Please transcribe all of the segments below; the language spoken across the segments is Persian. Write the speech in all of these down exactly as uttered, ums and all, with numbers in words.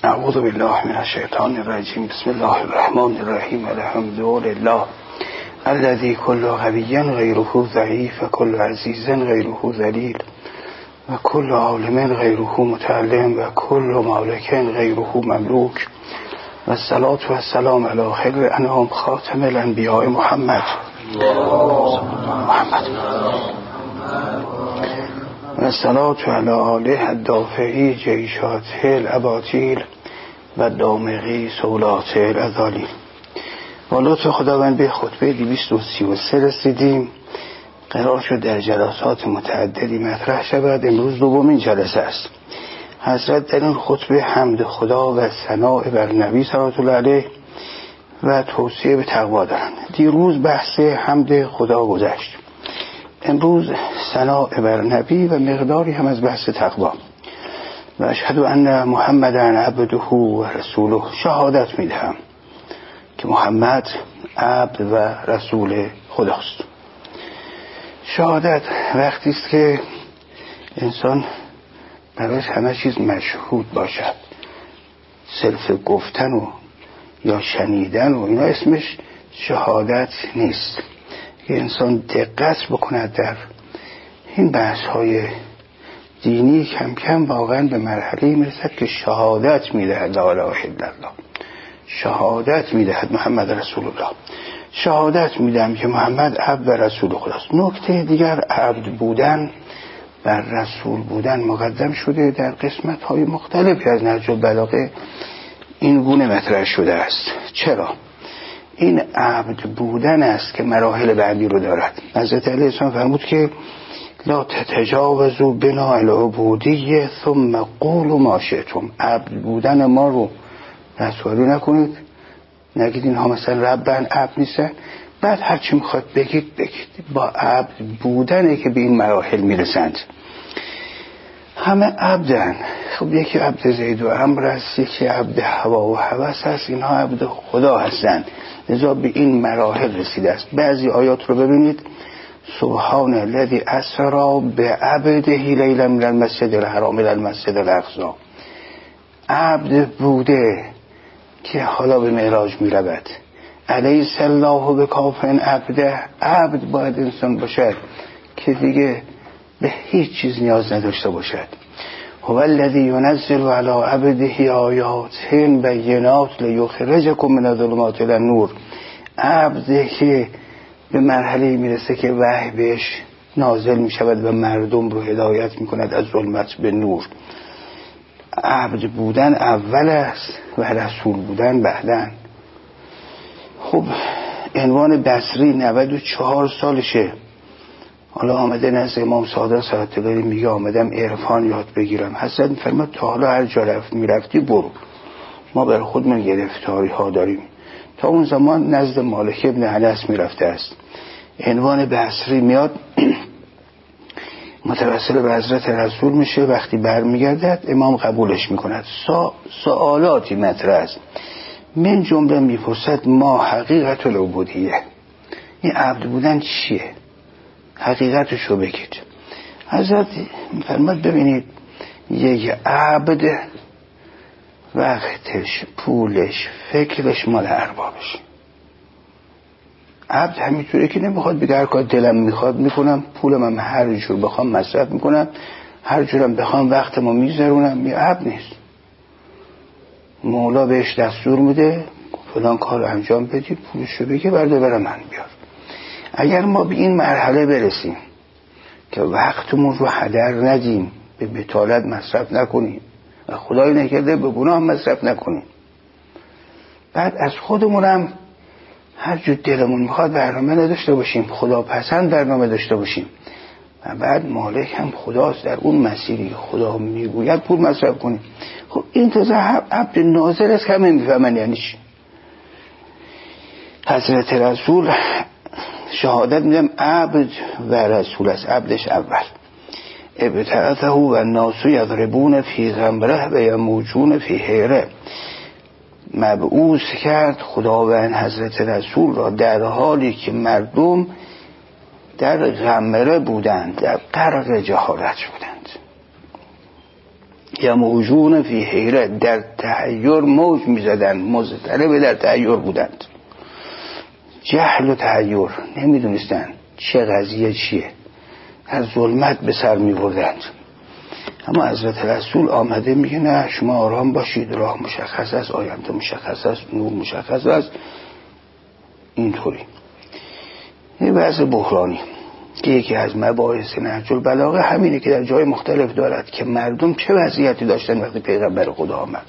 اعوذ بالله من الشیطان الرجیم. بسم الله الرحمن الرحیم. الحمد لله الذي كل قوي غيره ضعيف وكل عزيز غيره ذليل وكل عالم غيره متعلم وكل مالك غيره مملوك والصلاة والسلام على خير الأنام خاتم الأنبياء محمد محمد والصلاة على آله الدافعي جيشاته الأباطيل و دامغی سولات الازالی. والا تو خداوند به خطبه دویست و سی و سه رسیدیم. قرار شد در جلسات متعددی مطرح شود. امروز دومین جلسه است. حضرت در این خطبه حمد خدا و ثناء بر نبی صلی الله علیه و توصیه به تقوا دارند. دیروز بحث حمد خدا گذشت. امروز ثناء بر نبی و مقداری هم از بحث تقوا. و اشهد ان محمدا عبده و رسوله. شهادت میدهم که محمد عبد و رسول خداست. شهادت وقتی است که انسان برایش همه چیز مشهود باشد. صرف گفتن و یا شنیدن و اینا اسمش شهادت نیست. که انسان دقت بکند در این بحث های دینی، کم کم واقعا به مرحله میرسد که شهادت میدهد لا اله الا الله، شهادت میدهد محمد رسول الله، شهادت میدهم که محمد عبد و رسول خداست. نکته دیگر، عبد بودن بر رسول بودن مقدم شده. در قسمت های مختلفی از نهج البلاغه این گونه مطرح شده است. چرا؟ این عبد بودن است که مراحل بعدی رو دارد. حضرت علی السلام فرمود که لا تتجاوزوا بنا العبودیه ثم قولوا ما شئتم. عبد بودن ما رو رسوایی نکنید، نگید اینها مثلا ربن عبد نیستن، بعد هر چی میخواد بگید بگید. با عبد بودنه که به این مراحل میرسند. همه عبدن. خب یکی عبد زید و عمرو است، یکی عبد هوا و هوس است، اینها عبد خدا هستند. لذا به این مراحل رسیده است. بعضی آیات رو ببینید، سبحان الذی اسری بعبده لیلا من المسجد الحرام الی المسجد الاقصی. عبد بوده که حالا به معراج می رود. الیس الله بکاف عبده. عبد باید انسان باشد که دیگه به هیچ چیز نیاز نداشته باشد. هو الذی ینزل علی عبده آیات بینات لیخرجکم من الظلمات الی النور. عبد که به مرحله میرسه که وحی بهش نازل می شود و مردم رو هدایت می کند از ظلمت به نور. عبد بودن اول است و رسول بودن بعدن. خب عنوان بصری نود و چهار سالشه. حالا آمده نزد امام صادق صلوات الله علیه میگه آمدم عرفان یاد بگیرم. حضرت میفرماد تا حالا هر جا رفت میرفتی برو، ما برای خودمون گرفتاری ها داریم. تا اون زمان نزد مالک ابن انس میرفته است. عنوان بصری میاد متوسل به حضرت رسول میشه. وقتی برمیگردد امام قبولش میکند. سا سوالاتی مطرح است. من جمله میپرسد ما حقیقت العبودیه. این عبد بودن چیه؟ حقیقتش رو بگید. حضرت میفرماد ببینید، یک عبد وقتش، پولش، فکرش مال اربابش. عبد همینطوره که نمیخواد بگه هر کار دلم میخواد میکنم، پولم هم هر جور بخوام مصرف میکنم، هر جورم بخوام وقتمو میذارونم. یه عبد نیست. مولا بهش دستور میده فلان کار انجام بدی، پولشو بگه برده برم من بیار. اگر ما به این مرحله برسیم که وقتمون رو هدر ندیم، به بطالت مصرف نکنیم و خدای نکرده به گناه مصرف نکنیم، بعد از خودمونم هر جور دلمون میخواد برنامه نداشته باشیم، خدا پسند برنامه داشته باشیم، و بعد مالک هم خداست، در اون مسیری خدا میگوید پول مصرف کنیم. خب این تازه عبد ناظر است که همه میفهمن یعنی چی. حضرت رسول شهادت میدم عبد و رسول است. عبدش اول ابتعثه و الناس یضربون فی غمره و یموجون فی حیره. مبعوث کرد خداوند حضرت رسول را در حالی که مردم در غمره بودند، در غرق جهالت بودند. یا موجون فی حیره، در تحیر موج میزدن، مضطرب در تحیر بودند. جهل و تحیر، نمیدونستن چه قضیه چیه، از ظلمت به سر میبردند. اما حضرت رسول آمده میگه نه شما آرام باشید، راه مشخص است، آینده مشخص است، نور مشخص است. اینطوری یه وضع بحرانی که یکی از مباحث نهج البلاغه همینه که در جای مختلف دارد که مردم چه وضعیتی داشتن وقتی پیغمبر خدا آمد.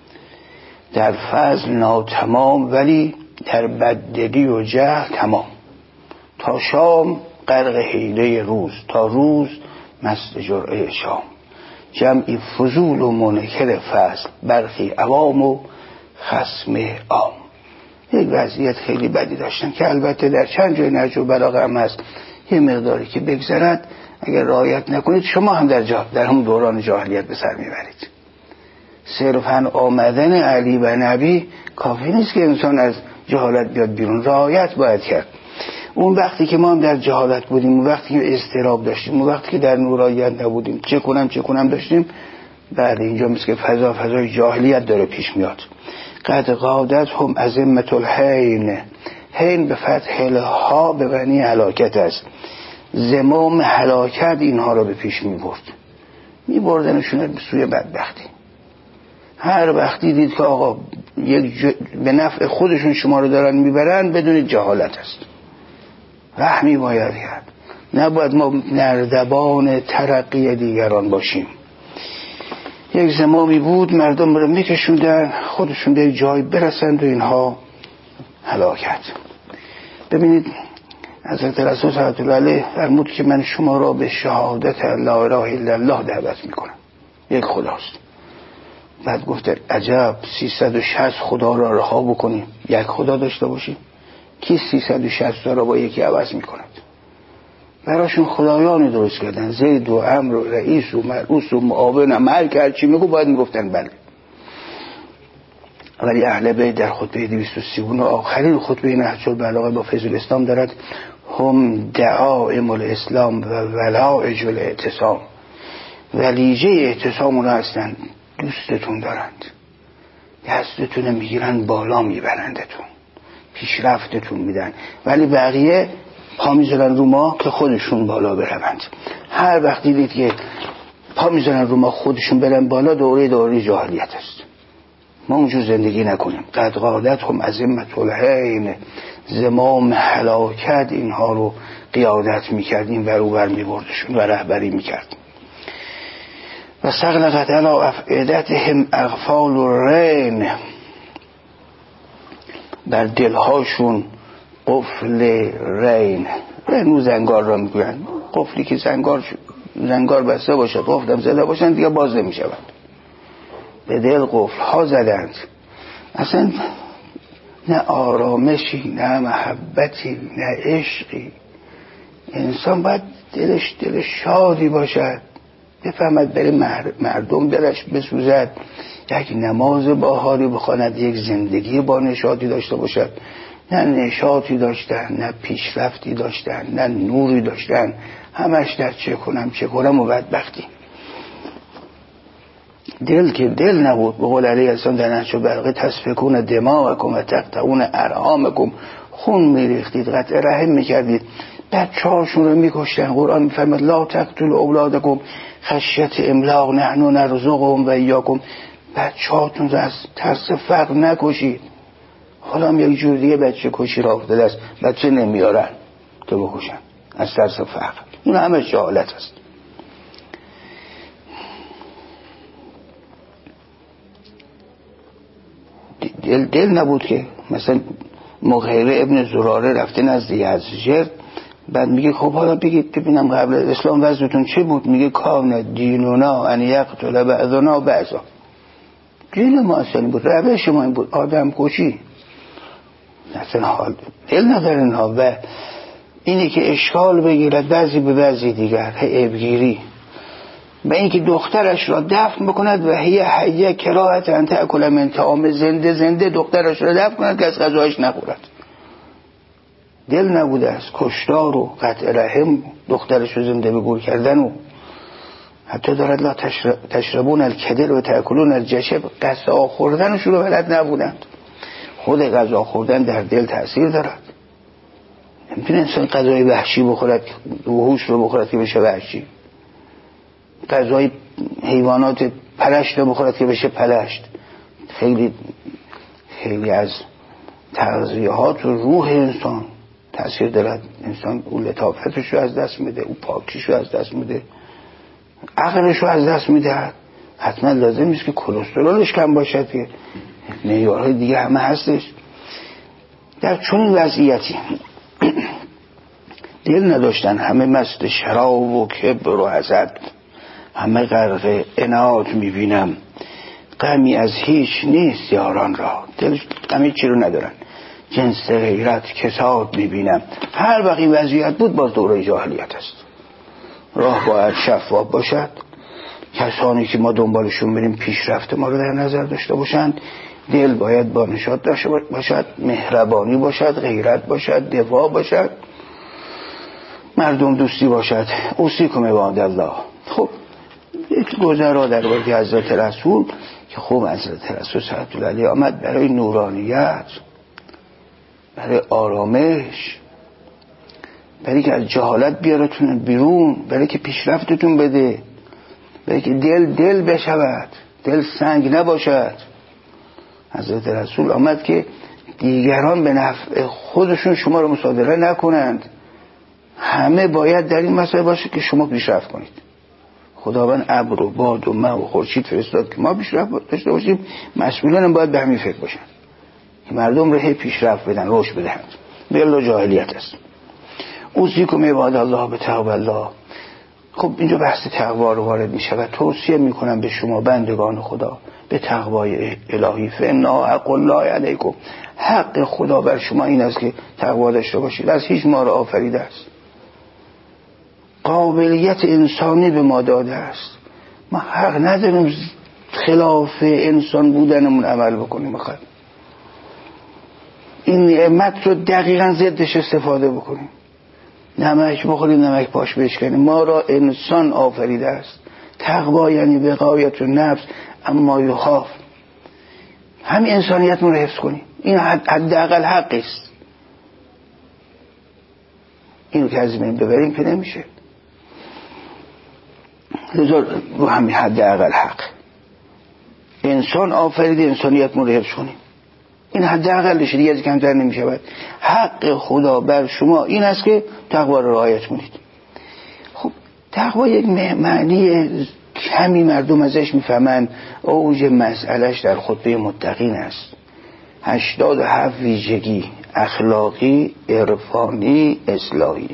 در فضل ناتمام، ولی در بددلی و جهل تمام. تا شام غرق حیله روز، تا روز مست جرعه شام. جمعی فضول و منکر فضل، برخی عوام و خصم عام. یک وضعیت خیلی بدی داشتن که البته در چند جای نهج البلاغه هم هست یه مقداری که بگذرد اگر رعایت نکنید شما هم در جا در هم دوران جاهلیت به سر میبرید. صرفاً آمدن علی و نبی کافی نیست که انسان از جهالت بیاد بیرون، رعایت باید کرد. اون وقتی که ما هم در جهالت بودیم، اون وقتی که اضطراب داشتیم، اون وقتی که در نورانیت نبودیم، چه کنم چه کنم داشتیم، بعد اینجا مثل که فضا فضای جاهلیت داره پیش میاد. قد قادت هم ازمت الحین، حین به فتح الها به معنی هلاکت است. زمام هلاکت اینها را به پیش می برد، می بردنشون به سوی بدبختی. هر وقتی دید که آقا یک ج... به نفع خودشون شما رو دارن میبرن، بدون جهالت است، رحمی باید کرد. نباید ما نردبان ترقی دیگران باشیم. یک زمامی بود مردم رو میکشوندن خودشون به جای برسند و اینها هلاکت. ببینید حضرت رسول صلی الله علیه فرمود که من شما را به شهادت لا اله الا الله دعوت میکنم، یک خداست. بعد گفت عجب سیصد و شصت خدا را رها بکنیم یک خدا داشته باشیم؟ کی سیصد و شصت را با یکی عوض میکند؟ براشون خدایانی درست کردن، زید و عمرو و رئیس و مرئوس و معاون و ملک، هر چی میگو باید میگفتن بله. ولی اهل بیت در خطبه دویست و سی و نه آخرین خطبه نهج البلاغه با فیض الاسلام دارد هم دعائم الاسلام و ولایج الاعتصام، ولیجه اعتصام اونا هستن، دوستتون دارند، دستتون میگیرن بالا میبرندتون، پیشرفتتون میدن، ولی بقیه پا میزنن رو ما که خودشون بالا بروند. هر وقت دیدید که پا میزنن رو ما خودشون برن بالا، دوره دوره جاهلیت است. ما اونجور زندگی نکنیم. قد قادت هم ازمت الحین، زمام هلاکت اینها رو قیادت میکردیم و رو بر میبردشون و رهبری میکردیم. و سغلقت علی افئدتهم اغفال الرین، بر دلهاشون قفل رین. رین زنگار را میگوین، قفلی که زنگار زنگار بسته باشه، قفلم زده باشن دیگه باز نمیشوند. به دل قفل ها زدند. اصلا نه آرامشی، نه محبتی، نه عشقی. انسان باید دلش دل شادی باشد، بفهمد بره مردم دلش بسوزد، یک نماز باحالی بخواند، یک زندگی با نشاطی داشته باشد. نه نشاطی داشتن، نه پیشرفتی داشتن، نه نوری داشتن، همش در چه کنم چه کنم و بدبختی. دل که دل نبود، به قول علیه السلام در نهج البلاغه تسفکون دماءکم و تقطعون ارحامکم، خون میریختید، قطع رحم میکردید، بچه هاشون رو میکشتن. قرآن میفرماید لا تقتلوا اولادکم خشیت املاق نحن نرزقهم و ایاکم، بچه هاتون رو از ترس فقر نکشید. حالا هم یک جور دیگه بچه کشی را افتاده است، بچه نمیارن که بکشن از ترس فقر. این همه جهالت است. دل, دل نبود که مثلا مغیره ابن زراره رفته نزد یزجر، بعد میگه خب حالا بگید ببینم قبل اسلام وضعتون چه بود؟ میگه کان دینونا ان یقتل بعضنا بعضا، دین ما اصلا بود، روش ما این بود، آدم کشی. اصلا حال دل نداره اینها. و اینی که اشکال بگیرد بعضی به بعضی دیگر، عیبگیری، و اینکه دخترش را دفن بکند و هی حیه کراهت ان تأکل من طعام، زنده زنده دخترش را دفن کند که از غذایش نخورد. دل نبوده است، کشتار و قطع رحم، دخترش رو زنده به گور کردن و حتی دارد لا تشربون الکدر و تأکلون الجشب، غذا خوردنشون رو بلد نبودند. خود غذا خوردن در دل تأثیر دارد. نمیتونه انسان غذای وحشی بخورد وحوش رو بخورد که بشه وحشی، غذای حیوانات پلشت رو بخورد که بشه پلشت. خیلی خیلی از تغذیهات و روح انسان تأثیر دارد. انسان اون لطافتش رو از دست میده، اون پاکیش رو از دست میده، عقلش رو از دست میده. حتما لازم نیست که کلسترولش کم باشد که معیارهای دیگه همه هستش. در چون وضعیتی دل نداشتن، همه مست شراب و کبر و حسد، همه غرق عناد میبینم، غمی از هیچ نیست یاران را. دل همه چی رو ندارن، جنس غیرت کساد میبینم. هر وقتی وضعیت بود باز دوره جاهلیت است. راه باید شفاف باشد، کسانی که ما دنبالشون بریم پیشرفت ما رو در نظر داشته باشند. دل باید با نشاط داشته باشد، مهربانی باشد، غیرت باشد، دفاع باشد، مردم دوستی باشد. اوصیکم عباد الله. خب یک گذرا در باره حضرت رسول که خوب حضرت رسول صلی الله علیه آمد برای نورانیت، برای آرامش، برای که از جهالت بیارتون بیرون، برای که پیشرفتتون بده، برای که دل دل بشود، دل سنگ نباشد. حضرت رسول آمد که دیگران به نفع خودشون شما رو مصادره نکنند. همه باید در این مسئله باشه که شما پیشرفت کنید. خداوند ابر و باد و مه و خورشید فرستاد که ما پیشرفت داشته باشیم. مسئولان هم باید به همین فکر باشن که مردم رو هی پیشرفت بدن، رشد بدهند. بلا جاهلیت است. اوصیکم عباد الله به تقوی الله. خب اینجا بحث تقوا رو وارد می شود. توصیه می کنم به شما بندگان خدا به تقوای الهی. فانا حق الله علیکم، حق خدا بر شما این است که تقوا داشته باشید. از هیچ ما را آفریده است، قابلیت انسانی به ما داده است. ما حق نداریم خلاف انسان بودنمون عمل بکنیم. بخواد این نعمت رو دقیقا ضدش استفاده بکنیم. نمک بخوریم نمک پاش بشکنیم. ما را انسان آفریده است. تقوا یعنی وقایت النفس اما یخاف، همین انسانیتمون رو حفظ کنیم. این حداقل حقی است. اینو که از بین ببریم که نمیشه. لذا رو همین حداقل حق انسان آفریده، انسانیتمون رو حفظ کنیم. این حداقلش، دیگه از کمتر نمیشود. حق خدا بر شما این است که تقوا رو رعایت کنید. خب تقوا یک معنی کمی مردم ازش میفهمن. اوج مسئلهش در خطبه متقین است. هشتاد و هفت ویژگی اخلاقی، عرفانی، اصلاحی.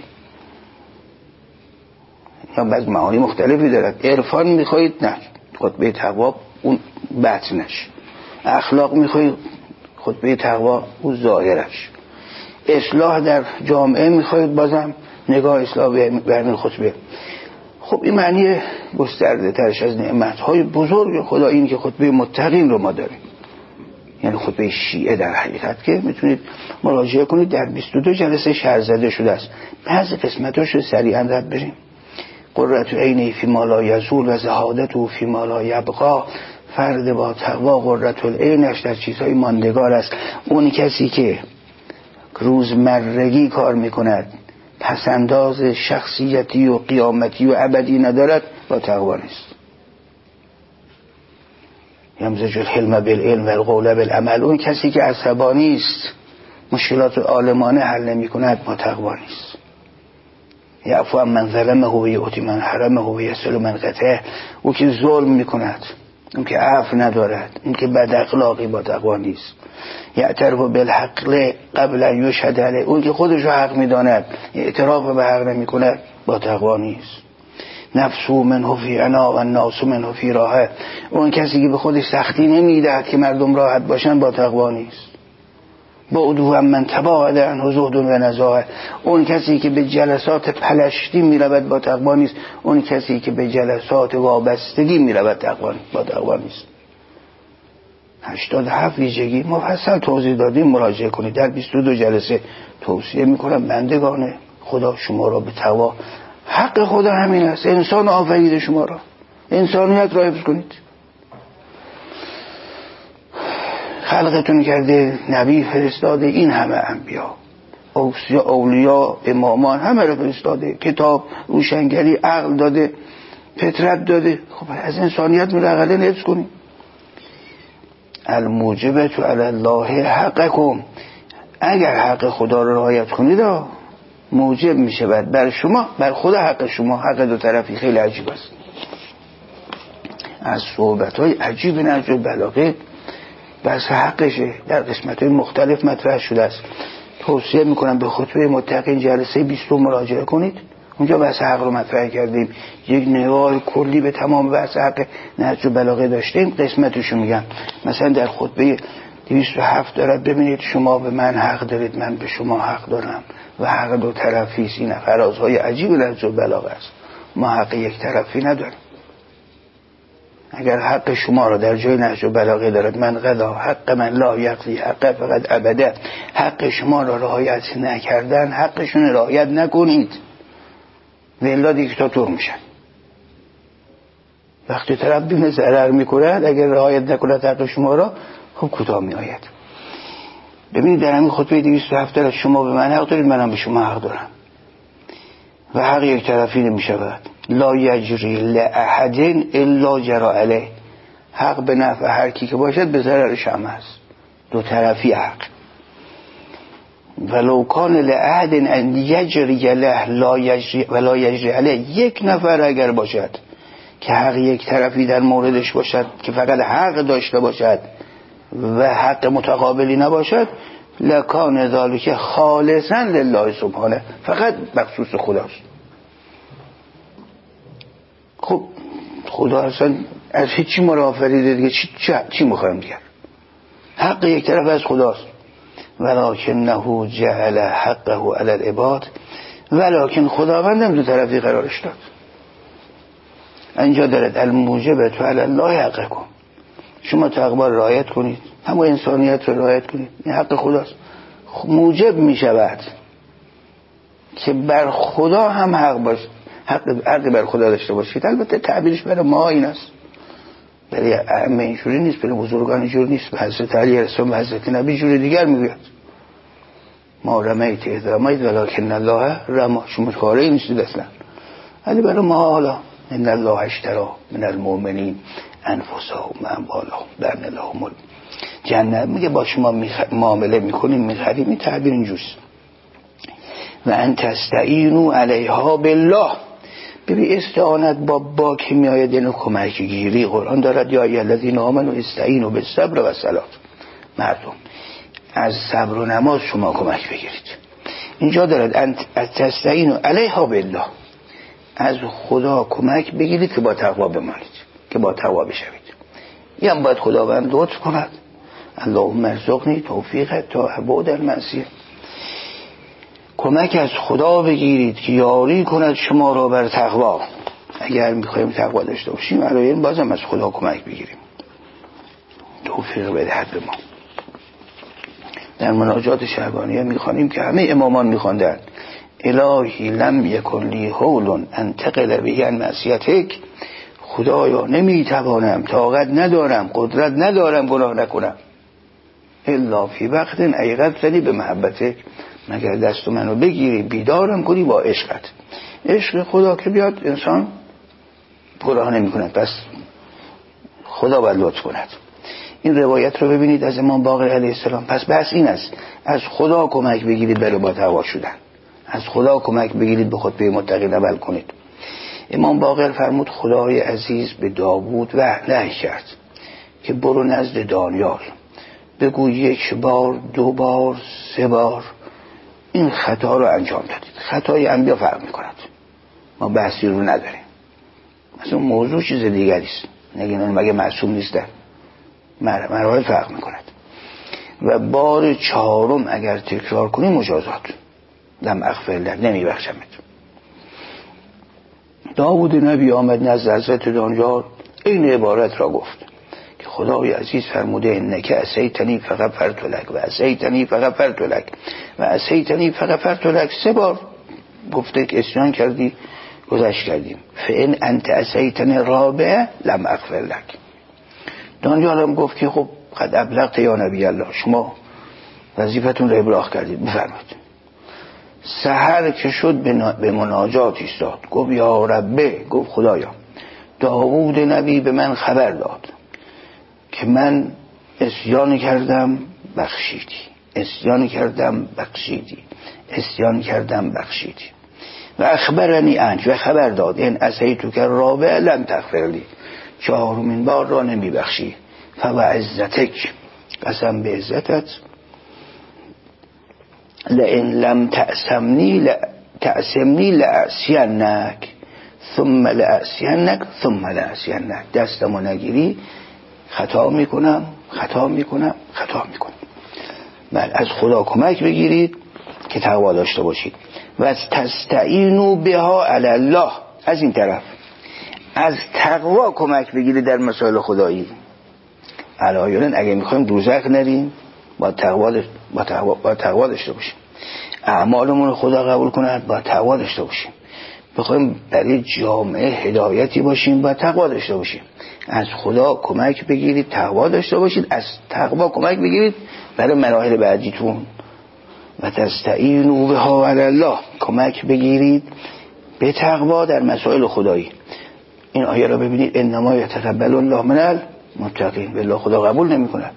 یا بعض معانی مختلفی دارد. عرفان میخواید؟ نه، خطبه تقوا اون باطنش. اخلاق میخواید؟ خطبه تقوا اون ظاهرش. اصلاح در جامعه میخواید؟ بازم نگاه اصلاح برمین خطبه. خب این معنی گسترده ترش از نعمتهای بزرگ خدا این که خطبه متقین رو ما داریم. یعنی خطبه شیعه در حقیقت که میتونید مراجعه کنید، در بیست و دو جلسه شرح زده شده است. بعضی قسمتاش رو سریعا رد بریم. قرة عینی فی ما لا یزول و زهادته فی ما لا یبقا. فرد با تقوا قرة العینش در چیزهای ماندگار است. اون کسی که روزمرگی کار میکند، پسنداز شخصیتی و قیامتی و ابدی ندارد، با تقوا نیست. یمزج الحلم بالعلم و القول بالعمل. اون کسی که عصبانی است، مشکلات عالمانه حل نمی کند، با تقوا نیست. یعفو عن من ظلمه و یؤتی من حرمه و یصل من قطعه. او که ظلم می کند، اون که عفو ندارد، اون که بد اخلاقی، با تقوا نیست. یعترف بالحق قبل ان یشهد علیه. اون که خودش رو حق میداند، اعتراف به حق نمی کند، با تقوا نیست. نفسو منه فی عنا و الناس منه فی راحه. اون کسی که به خودش سختی نمیدهد که مردم راحت باشن، با تقوا نیست. بعدو هم من تباعد عنه زهد و نزاهه. اون کسی که به جلسات پلشتی میرود، با تقوا نیست. اون کسی که به جلسات وابستگی میرود، تقوا با تقوا نیست. هشتاد و هفت ویژگی مفصل توضیح دادیم، مراجعه کنید. در بیست و دو جلسه توصیه میکنم بندگان خدا شما را به تقوا. حق خدا همین است. انسان آفریده شما را. انسانیت را حفظ کنید. خلقتون کرده، نبی فرستاده، این همه انبیا، اولیا، امامان، همه رو فرستاده، کتاب، روشنگری، عقل داده، فطرت داده. خب از انسانیت ملغله حفظ کنید. الموجبت علی الله حقکم، اگر حق خدا رو رعایت کنید موجب میشه بعد بر شما، بر خدا حق شما. حق دو طرفی خیلی عجیب است. از صحبت‌های عجیب نهج البلاغه بس حقشه در قسمت‌های مختلف مطرح شده است. توصیه میکنم به خطبه متقین جلسه بیست مراجعه کنید، اونجا بحث حق رو مطرح کردیم، یک نگاه کلی به تمام بحث حق نهج البلاغه داشتیم. قسمتشو میگم. مثلا در خطبه دویست و هفت دارد ببینید شما به من حق دارید، من به شما حق دارم و حق دو طرفی است. این فرازهای عجیب نهج البلاغه است. ما حق یک طرفی نداریم. اگر حق شما را در جای نهج البلاغه دارد، من قضا حق من لا یقضی حق فقط ابدا، حق شما را رعایت نکردن حقشون رعایت نکنید، والا دیکتاتور میشن. وقتی طرف بین ضرر میکند اگر رعایت نکند حق شما را، خب کوتاه میآید. ببینید در همین خطبه دویست و هفت دارد شما به من حق دارید، منم به شما حق دارم و حق یک طرفی نمیشود. لا یجری لأحد الا جرى علیه، حق به نفع هر کی که باشد به ضررش هم است، دو طرفی حق. ولو کان لأحد ان یجری له لا یجری ولا یجری علیه، یک نفر اگر باشد که حق یک طرفی در موردش باشد که فقط حق داشته باشد و حق متقابلی نباشد، لکان ذالک خالصا لله سبحانه، فقط مخصوص خداست. خب خدا اصلا از هیچی ما را آفریده دیگه، چی, چی, چی میخوایم دیگر؟ حق یک طرف از خداست. ولکنه جعل حقه علی العباد، ولکن خداوندم دو طرفی قرارش داد. اینجا دارد الموجبت علی الله حقکم، شما تقوا را رعایت کنید، همون انسانیت را رعایت کنید، این حق خداست. موجب می شود که بر خدا هم حق باشه، حق حق بر خدا داشته باشید. البته تعبیرش برای ما این است، برای ائمه اینجوری نیست، برای بزرگان اینجوری نیست، حضرت علی رسول و حضرت نبی جوری دیگر میگوید. ما رمیت اذ رمیت ولکن الله رما، شما کاری نیستید اصلا. ولی برای ما حالا ان الله اشتری من المؤمنین انفسهم و اموالهم بأن لهم الجنة، میگه با شما معامله میکنیم میخریم، این تعبیر اینجوست. و ان تستعینوا علیها بالله، ببین استعانت با با که میآید یعنی کمک گیری. قرآن دارد یا ایها الذین آمنوا استعینوا بالصبر و الصلاة، مردم از صبر و نماز شما کمک بگیرید. اینجا دارد ان تستعینوا علیها بالله، از خدا کمک بگیرید که با تقوا بمانید، که با تقوا بشوید. یه هم باید خداوند لطف کند، اللهم ارزقنی توفیق تا بعد المعصیه. کمک از خدا بگیرید که یاری کند شما را بر تقوا. اگر میخوایم تقوا داشته باشیم الان بازم از خدا کمک بگیریم، توفیق بدهد به ما. در مناجات شعبانیه میخوانیم که همه امامان میخواندند الهی لم یکن لی حول انتقل به عن معصیتک، خدایا نمیتوانم، طاقت ندارم، قدرت ندارم گناه نکنم، الا فی وقت ایقظتنی به محبتک، مگر دست منو بگیری بیدارم کنی با عشقت. عشق خدا که بیاد انسان گناه نمی کند، پس خدا باید لطف کند. این روایت رو ببینید از امام باقر علیه السلام. پس بحث این است، از خدا کمک بگیرید برای با تقوا شدن، از خدا کمک بگیرید به خطبه متقین عمل کنید. امام باقر فرمود خدای عزیز به داوود وحی کرد که برو نزد دانیال بگو یک بار، دو بار، سه بار این خطا رو انجام دادید. خطای انبیا فرق میکند، ما بحثی رو نداریم، مثلا موضوع چیز دیگری است، نگین مگه معصوم نیستن، مراحل فرق میکند. و بار چهارم اگر تکرار کنی مجازات، لم اغفر لک، نمیبخشمت. داوود نبی آمد نزد حضرت دانیال این عبارت را گفت که خدای عزیز فرموده انک عصیتنی فغفرت لک و عصیتنی فغفرت لک و عصیتنی فغفرت لک. سه بار گفته که عصیان کردی گذشت کردیم. فإن انت عصیتنی الرابعه لم اغفر لک. دانیال هم گفت که خب قد ابلغت یا نبی الله، شما وظیفتون رو ابلاغ کردید، بفرمایید. سحر که شد به مناجات ایستاد، گفت یا ربه، گفت خدایا داوود نبی به من خبر داد که من عصیان کردم بخشیدی، عصیان کردم بخشیدی، عصیان کردم بخشیدی. و اخبرنی انت، و خبر داد این عصیتک الرابع لن تغفر لی، چهارمین بار را نمی بخشی. فوعزتک، قسم به عزتت، لئن لم تعصمنی تعصمنی لأعصینک ثم لأعصینک ثم لأعصینک، دستمو نگیری خطا میکنم خطا میکنم خطا میکنم. بله، از خدا کمک بگیرید که تقوا داشته باشید. و از تستعینوا بها علی الله، از این طرف از تقوا کمک بگیرید در مسائل خدایی. علایالن اگه میخوایم دوزخ نریم با تقوا با تقوا با تقوا داشته باشیم. اعمالمون رو خدا قبول کنه با تقوا داشته باشیم. بخوایم برای جامعه هدایتی باشیم با تقوا داشته باشیم. از خدا کمک بگیرید، تقوا داشته باشید. از تقوا کمک بگیرید برای مراحل بعدیتون. و تستعینوا بها علی الله، کمک بگیرید به تقوا در مسائل خدایی. این آیه را ببینید، انما یتقبل الله من المتقین، بالله خدا قبول نمی‌کنه.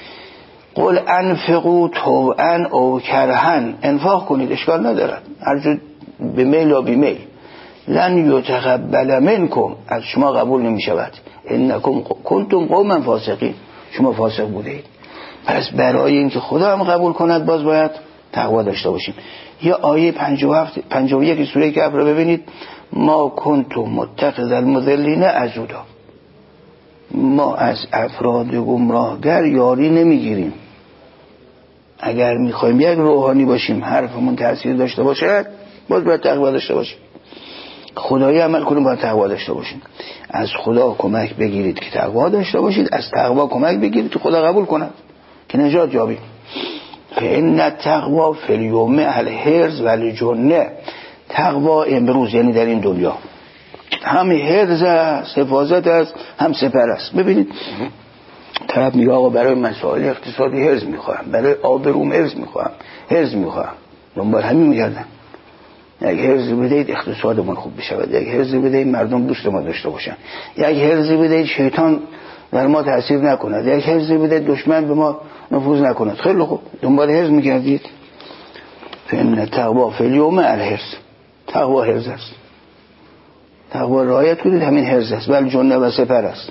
قل انفقوا طوعا او کرها، انفاق کنید اشکال ندارد، هر جو به میل یا بی میل. لن یتقبل منکم، از شما قبول نمی شود. انکم کنتم قوما فاسقین، شما فاسق بودید. پس برای اینکه خدا هم قبول کند باز باید تقوا داشته باشیم. یا آیه پنجاه و یک سوره کهف رو ببینید، ما کنتم متخذ المضلین عضدا، ما از افراد گمراهگر یاری نمیگیریم. اگر میخوایم یک روحانی باشیم، حرفمون تأثیر داشته باشه، باز باید تقوا داشته باشیم. خدایی عمل کنیم، باید تقوا داشته باشیم. از خدا کمک بگیرید که تقوا داشته باشید، از تقوا کمک بگیرید که خدا قبول کند که نجات یابید. فإن التقوا فی الیوم الحرز و الجنه، تقوا امروز یعنی در این دنیا هم حرز است، حفاظت است، هم سپر است. ببینید طرف میگه آقا برای مسائل اقتصادی حرز میخواهم، برای آبروم حرز میخواهم، حرز میخواهم، دنبال همین میگردن. یک حرز بدهید اقتصادمون خوب بشود، یک حرز بدهید مردم دوست ما داشته باشن، یک حرز بدهید شیطان در ما تأثیر نکند، یک حرز بدهید دشمن به ما نفوذ نکند. خیلی خوب، دنبال حرز میگردید. فإن التقوا فی الیوم الحرز، تقوا حرز است. تقوا رعایت کنید، همین حرز است. بل جنه و سپر است.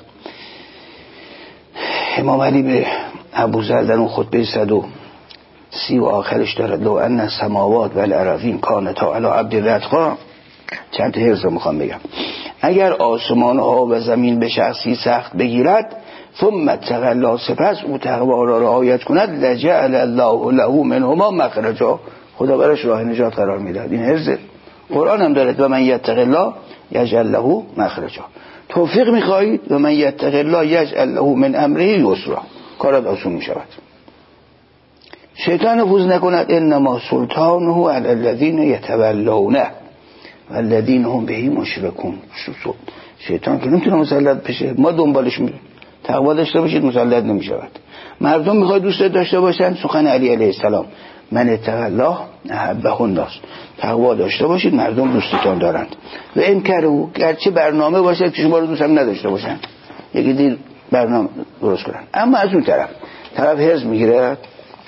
امام علی به ابوذر در اون خطبه صد و سی و آخرش دارد لو ان السماوات و الارضین کانتا علی عبد رتقا، چند تا حرز رو میخوام بگم. اگر آسمان ها و زمین به شخصی سخت بگیرد ثم تقلا، سپس او تقوا را رعایت کند، لجعل الله له منهما مخرجا، خدا براش راه نجات قرار میدهد. این حرز قرآن هم دارد و من یتق الله یجعل له مخرجا. توفیق میخواهید و من یتق الله یجعل له من امره یسرا، کارت آسون میشود. شیطان نفوذ نکند. انما سلطانه علی الذین یتولونه والذین هم به مشرکون. شیطان که نمیتونه مسلط بشه، ما دنبالش میریم. تقوا داشته باشید مسلط نمیشود. مردم میخواد دوست داشته باشن، سخن علی علیه السلام، من اتق الله احبه الناس، تقوا داشته باشید مردم دوستتان دارند. و این کرو، گرچه برنامه باشه که شما رو دوست هم نداشته باشن، یکی دیر برنامه درست کنن. اما از اون طرف طرف حرز میگیره،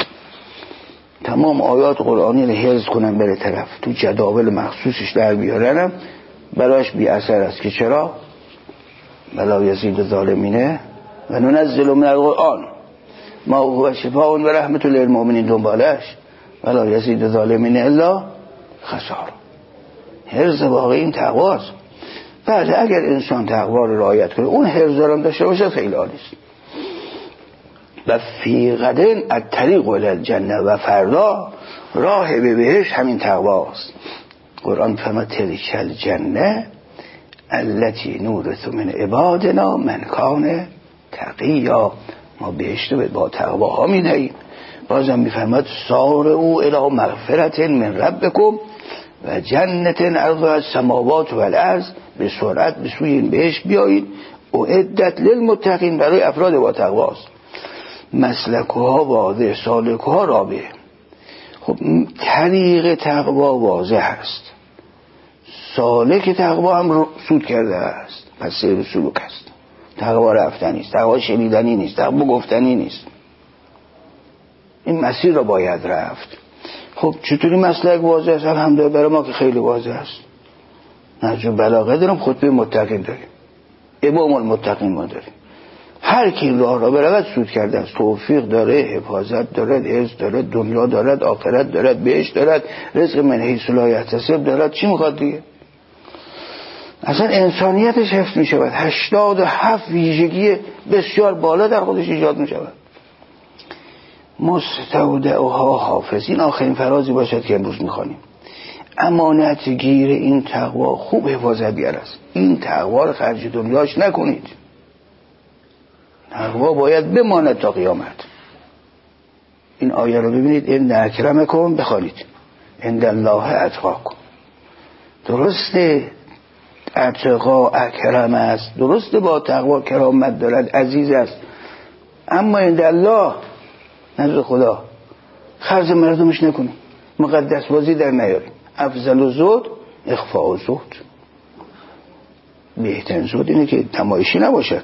تمام آیات قرآنی رو حرز کنن بره طرف، تو جداول مخصوصش در بیارنم براش بی اثر است. که چرا؟ بلا یزید ظالمینه و ننزل من القرآن ما هو شفاء و رحمت للمؤمنین، دنبالش ولا یزید ظالمینه الا خسار. حرز واقعی این تقواست. بعد اگر انسان تقوا رو رعایت کنه، اون حرز دارم داشته باشه، خیلی عالی است. و فی غدن الطریق الی الجنه، و فردا راه به بهشت همین تقواست. قرآن فرمود تلک الجنه التي نورث من عبادنا من کان تقیا، ما بهشت با تقواها میدهیم. بازم میفرماد سارعوا الی مغفرة من ربکم و جنت عرضها السماوات و الارض، به سرعت به سوی این بهشت بیایید، اعدت للمتقین، برای افراد با تقواست. مسلکها واضح، سالکها رابع. خب طریق تقوا واضح است، سالک تقوا هم سود کرده است، پس سیر سلوک است. تقوا رفتنی است، تقوا شنیدنی نیست، تقوا گفتنی نیست. این مسیر را باید رفت. خب چطوری مسلک واضح است؟ الحمدلله برای ما که خیلی واضح است. نهج بلاغه داریم، خطبه متقین داریم، امام المتقین ما داریم. هر کی راه را برود سود کرده است، توفیق داره، حفاظت دارد، عز دارد، دنیا دارد، آخرت دارد، بهشت دارد، رزق من حیث لا یحتسب دارد. چی میخواد دیگه؟ اصلا انسانیتش حفظ می شود. هشتاد و هفت ویژگی بسیار بالا در خودش ایجاد می شود. مستودعها حافظ، این آخرین فرازی باشد که امروز می خوانیم. امانت گیر این تقوا خوب حفاظتگر است. این تقوا رو خرج دنیاش نکنید. تقوا باید بماند تا قیامت. این آیه رو ببینید، ان اکرمکم بخوانید عند الله اتقاکم. درسته اتقا اکرم است، درسته با تقوا کرامت دارد، عزیز است، اما عند الله نزد خدا خرج مردمش نکنیم، مقدس بازی در نیاریم. افضل الزهد اخفاء الزهد، بهترین زهد اینه که نمایشی نباشد.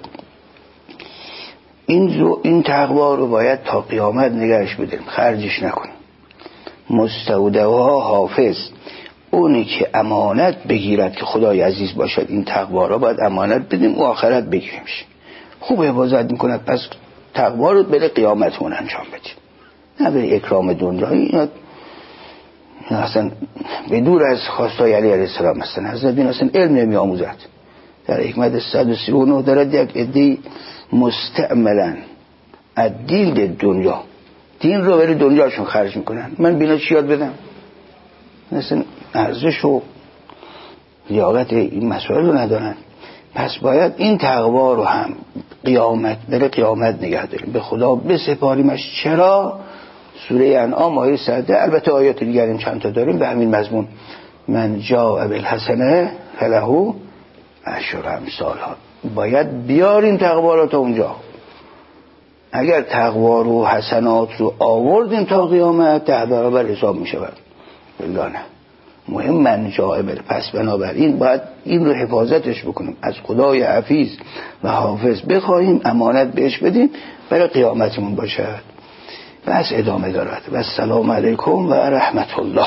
این زو این تقوا رو باید تا قیامت نگهش بداریم، خرجش نکنیم. مستودعها حافظ، اونی که امانت بگیرد که خدای عزیز باشد، این تقوا رو باید امانت بدیم و آخرت بگیریمش. خوب حفاظت میکند، پس تقوا رو بره قیامت اون انجام بدیم، نه به اکرام دنیایی. اینا اصلا به دور از خواستای علی علیه السلام هستن. حضرت این اصلا علم نمی آموزد. در حکمت صد و سی و نه دارد یک عده مستعملن الدین دنیا، دین رو برای دنیاشون خرج میکنن. من بینا چی یاد بدم؟ مثلا ارزش و لیاقت این مسائل رو ندارن. پس باید این تقوا رو هم قیامت بره قیامت نگه داریم، به خدا بسپاریمش. چرا؟ سوره انعام آیه سرده، البته آیات دیگر این چند تا داریم به همین مضمون. من جاء بالحسنه فله عشر امثالها. باید بیاریم تقوا رو تا اونجا. اگر تقوا رو حسنات رو آوردیم تا قیامت، ده برابر حساب می شود. بلا نه، مهم من جاء بال. پس بنابراین باید این رو حفاظتش بکنیم، از خدای حفیظ و حافظ بخواهیم، امانت بهش بدیم برای قیامتمون باشد. بس ادامه دارد. و السلام علیکم و رحمت الله.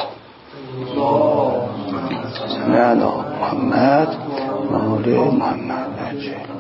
نه نه محمد مولى محمد